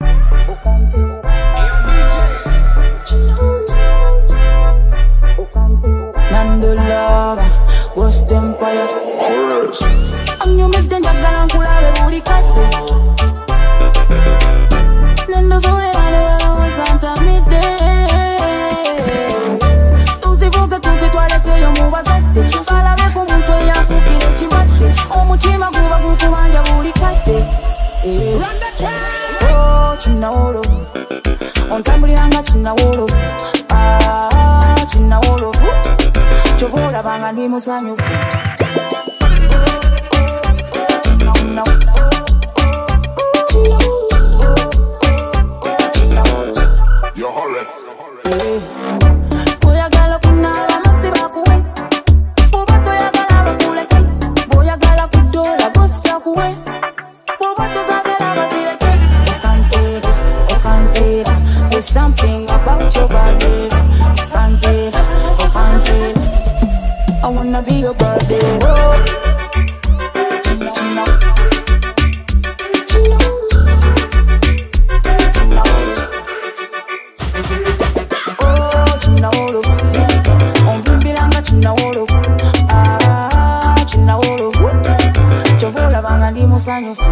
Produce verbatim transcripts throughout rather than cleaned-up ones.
Nando Love, Ghost Empire. And you make them jagala and kula be booty katte. Nando zone na le Santa midday. Tu si vuga tu si toile che io muova sette. Pala be con un tuo ya fukire ci batte. O muchima kuba kuku manja booty katte. Run the track. Oh, china olo. On tambuliranga china olo. Ah, china olo. Chovola banga ndi musanyufu. No, no. You're horrors. Boy, I got kunala masiba kuwe. Bobato ya gala bakuleke. Boy, I got kudola bosta kuwe. Bobato sagala bazileke. Okantera, okantera. There's something about your body. Okantera, okantera. I wanna be your birthday. Oh. Musanyufu.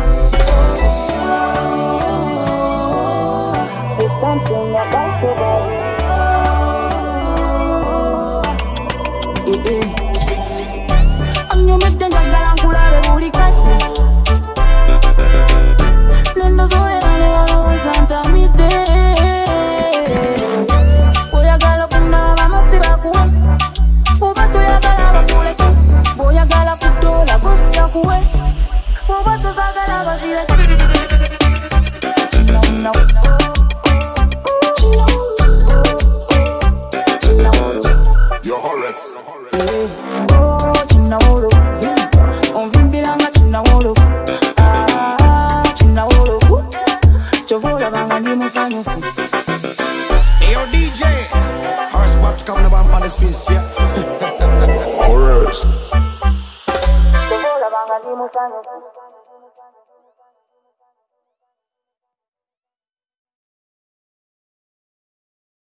There's something about your body. Eh eh. Anyo mette jagala nkula be buli kadde. Nendo zone na le walo Santa midday. Boyagala kunala masiba kuwe. Bobato yagala bakuleke. Boyagala kutola bosta kuwe. Bobato sagala bazileke. No, no, no. You're horrors. Oh, china olo. On vimbilanga china olo. Ah, china olo. Chovola banga ndi musanyufu. Hey, yo, D J. Horseback coming up on this feast, yeah. Horrors. Chovola banga ndi musanyufu.